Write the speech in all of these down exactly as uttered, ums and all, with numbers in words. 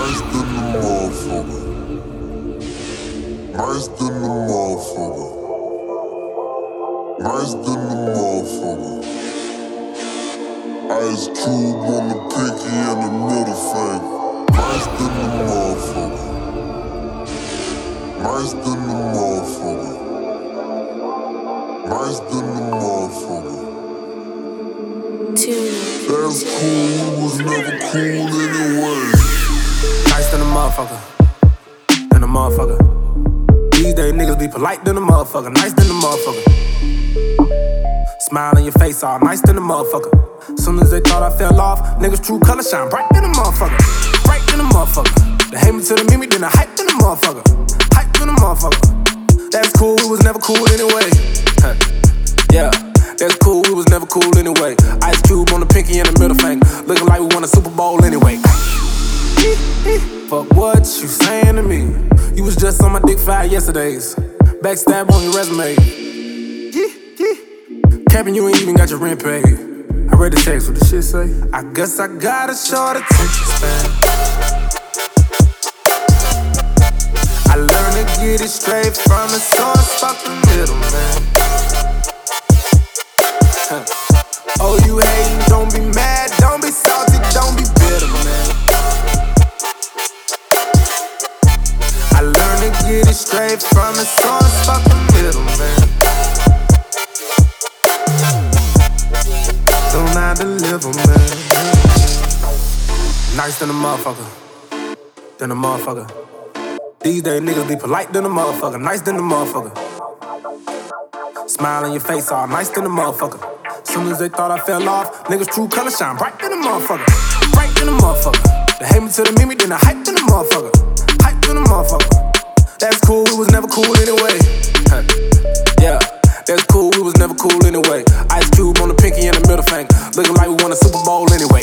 Nice than the motherfucker. Nice than the motherfucker. Nice than the motherfucker. Ice Cube on the pinky and the middle finger. Nice than the motherfucker. Nice than the motherfucker. Nice than the motherfucker. That's cool, we was never cool anyway. Nice than a motherfucker, than a motherfucker. These days niggas be polite than a motherfucker, nice than a motherfucker. Smile on your face all nice than a motherfucker. Soon as they thought I fell off, niggas true color shine bright than a motherfucker. Bright than a motherfucker. They hate me to the mimi, then I hype than a motherfucker. Hype than a motherfucker. That's cool, we was never cool anyway. Huh. Yeah. That's cool, we was never cool anyway. Ice Cube on the pinky and the middle finger. Looking like we won a Super Bowl anyway. Fuck what you saying to me. You was just on my dick five yesterdays. Backstab on your resume. Capping, you ain't even got your rent paid. I read the text, what the shit say? I guess I got a short attention span. I learned to get it straight from the source, fuck the middleman. Huh. Oh, you hating, don't be mad, don't be salty, don't be bitter, man. I learned to get it straight from the source, fuck the middle, man. Don't I deliver, man. Nice than a motherfucker, than a motherfucker. These days niggas be polite than a motherfucker, nice than a motherfucker. Smile on your face all nice than a motherfucker. Soon as they thought I fell off, niggas true color shine bright than a motherfucker. Bright than a motherfucker. They hate me to the mimi, then I hype than a motherfucker. Hype than a motherfucker. That's cool, we was never cool anyway. Huh. Yeah, that's cool, we was never cool anyway. Ice Cube on the pinky and the middle finger. Looking like we won a Super Bowl anyway.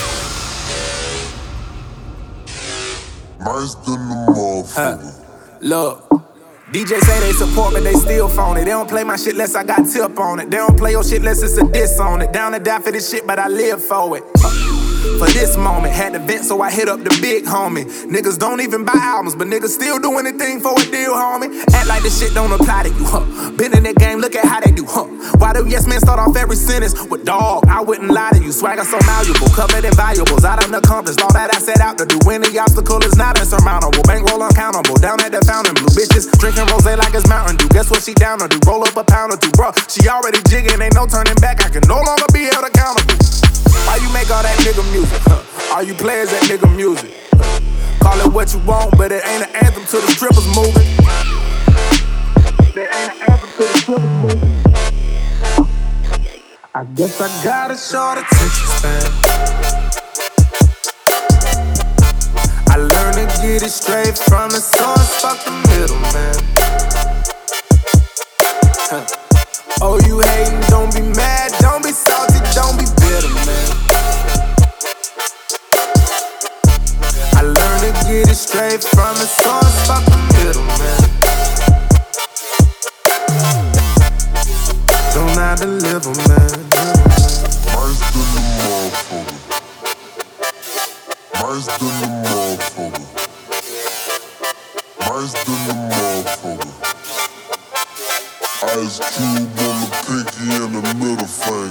Nice than the motherfucker. Huh. Look. D J say they support me, they still phone it. They don't play my shit less I got tip on it. They don't play your shit less it's a diss on it. Down to die for this shit, but I live for it. Uh, for this moment, had to vent, so I hit up the big homie. Niggas don't even buy albums, but niggas still do anything for a deal, homie. Act like this shit don't apply to you, huh? Been in that game, look at how they do, huh? Why do yes men start off every sentence with dog? I wouldn't lie to you, swagger so malleable, covered in valuables. I done accomplished all that I set out to do. Any obstacle is not insurmountable. Bankroll uncountable, down at the fountain, blue bitches drinking rose like it's Mountain Dew. Guess what she down to do? Roll up a pound or two, bro. She already jigging, ain't no turning back. I can no longer be held accountable. Why you make all that nigga music? Huh? All you players that nigga music. Call it what you want, but it ain't an anthem to the strippers moving. It ain't an anthem to the strippers moving. I guess I got a short attention span. I learned to get it straight from the source, fuck the middleman. Huh. Oh, you hating, don't be mad, don't be salty, don't be bitter, man. I learned to get it straight from the source, fuck the middleman. Don't I deliver, man? Nice than the motherfucker. Nice than the motherfucker. Nice than the motherfucker. Ice Cube on the pinky and the middle finger.